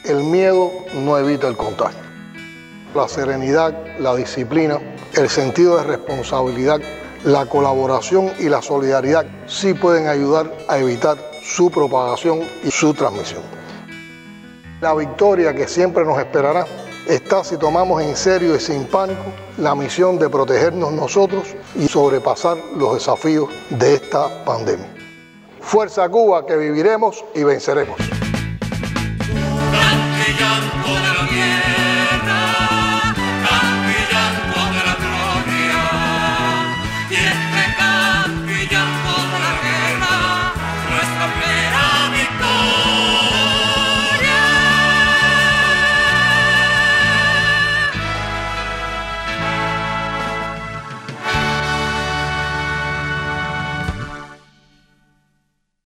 El miedo no evita el contagio. La serenidad, la disciplina, el sentido de responsabilidad, la colaboración y la solidaridad sí pueden ayudar a evitar su propagación y su transmisión. La victoria que siempre nos esperará está si tomamos en serio y sin pánico la misión de protegernos nosotros y sobrepasar los desafíos de esta pandemia. Fuerza Cuba, que viviremos y venceremos. Llanto de la